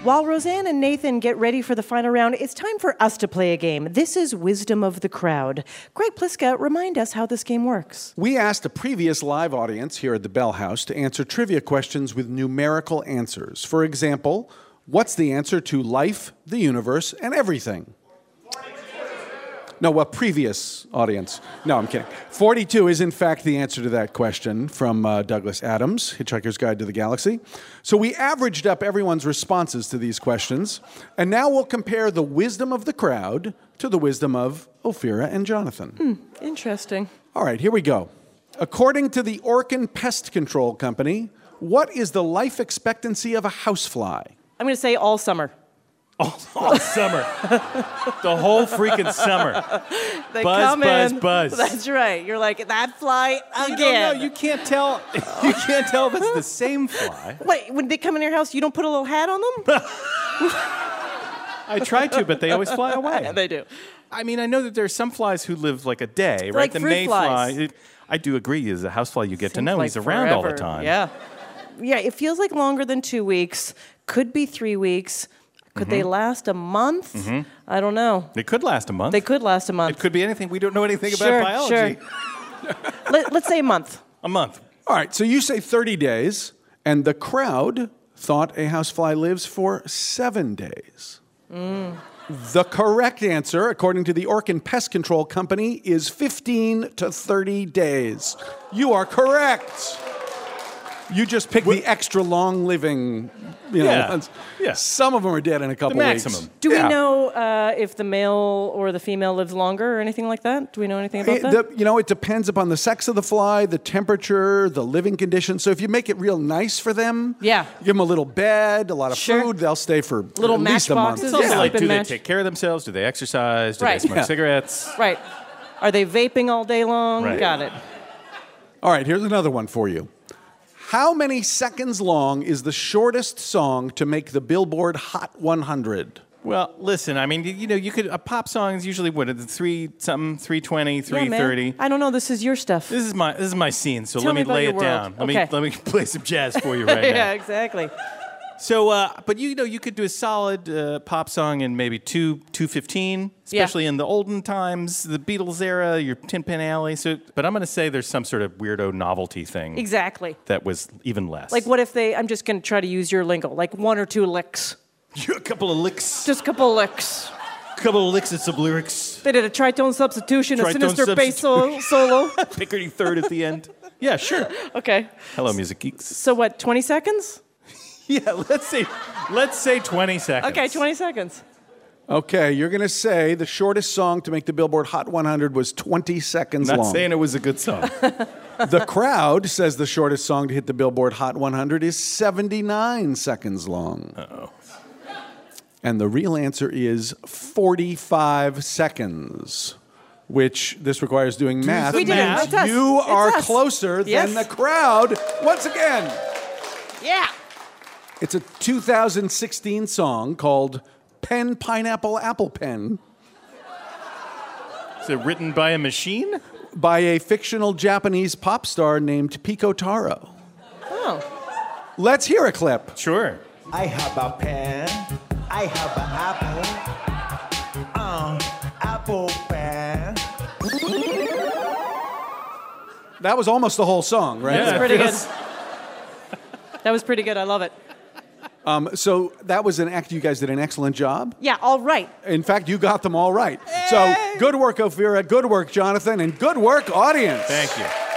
While Roseanne and Nathan get ready for the final round, it's time for us to play a game. This is Wisdom of the Crowd. Greg Pliska, remind us how this game works. We asked a previous live audience here at the Bell House to answer trivia questions with numerical answers. For example, what's the answer to life, the universe, and everything? No, a previous audience. No, I'm kidding. 42 is, in fact, the answer to that question from Douglas Adams, Hitchhiker's Guide to the Galaxy. So we averaged up everyone's responses to these questions, and now we'll compare the wisdom of the crowd to the wisdom of Ophira and Jonathan. Interesting. All right, here we go. According to the Orkin Pest Control Company, what is the life expectancy of a housefly? I'm going to say all summer. All summer. The whole freaking summer. They Buzz, come buzz, in. buzz. That's right. You're like, that fly again. You don't know. You can't tell. You can't tell if it's the same fly. Wait, when they come in your house, you don't put a little hat on them? I try to, but they always fly away. They do. I mean, I know that there are some flies who live like a day, right? Like the fruit flies. mayfly. I do agree. As a housefly, you get to Seems know like he's around all the forever. time. Yeah. Yeah, it feels like longer than 2 weeks. Could be 3 weeks. Could they last a month? I don't know. They could last a month. They could last a month. It could be anything. We don't know anything Sure, about biology. sure. Let's say a month. A month. All right, so you say 30 days, and the crowd thought a housefly lives for 7 days. The correct answer, according to the Orkin Pest Control Company, is 15 to 30 days. You are correct. You just picked the extra long living, ones. Yeah. Some of them are dead in a couple The weeks. maximum. Do we know if the male or the female lives longer or anything like that? Do we know anything about that? It depends upon the sex of the fly, the temperature, the living conditions. So if you make it real nice for them, Yeah. give them a little bed, a lot of Sure. food, they'll stay for Little at least a month. matchboxes? It's also Yeah. like, Sleep do and they match. take care of themselves? Do they exercise? Do Right. they smoke Yeah. cigarettes? Right. Are they vaping all day long? Right. Got it. All right, here's another one for you. How many seconds long is the shortest song to make the Billboard Hot 100? Well, listen, I mean, you could, a pop song is usually what, 320, 330. Yeah, man. I don't know. This is your stuff. This is my scene, so Tell let me me about lay your it world. down. Okay. Let me play some jazz for you right now. Yeah, exactly. So, but you could do a solid pop song in maybe 2:15, especially in the olden times, the Beatles era, your Tin Pan Alley. So, but I'm going to say there's some sort of weirdo novelty thing Exactly. that was even less. Like, what if I'm just going to try to use your lingo, like 1 or 2 licks. a couple of licks, Just a couple licks. couple of licks and some lyrics, They did a tritone substitution, a Tritone sinister bass solo. Pickardie third at the end. Yeah, sure. Okay. Hello, music geeks. So what, 20 seconds? Yeah, let's say 20 seconds. Okay, 20 seconds. Okay, you're going to say the shortest song to make the Billboard Hot 100 was 20 seconds Not long. saying it was a good song. The crowd says the shortest song to hit the Billboard Hot 100 is 79 seconds long. Uh-oh. And the real answer is 45 seconds, which this requires doing math. We did it. math. It's us. You It's are us. closer Yes. than the crowd once again. Yeah. It's a 2016 song called Pen, Pineapple, Apple Pen Is it written by a machine? by a fictional Japanese pop star named Pico Taro. Oh. Let's hear a clip. Sure. I have a pen. I have an apple. Apple pen. That was almost the whole song, right? Yeah. Pretty good. Yes. That was pretty good. I love it. So that was an act. You guys did an excellent job. Yeah, all right. In fact, you got them all right. So good work, Ophira. Good work, Jonathan. And good work, audience. Thank you.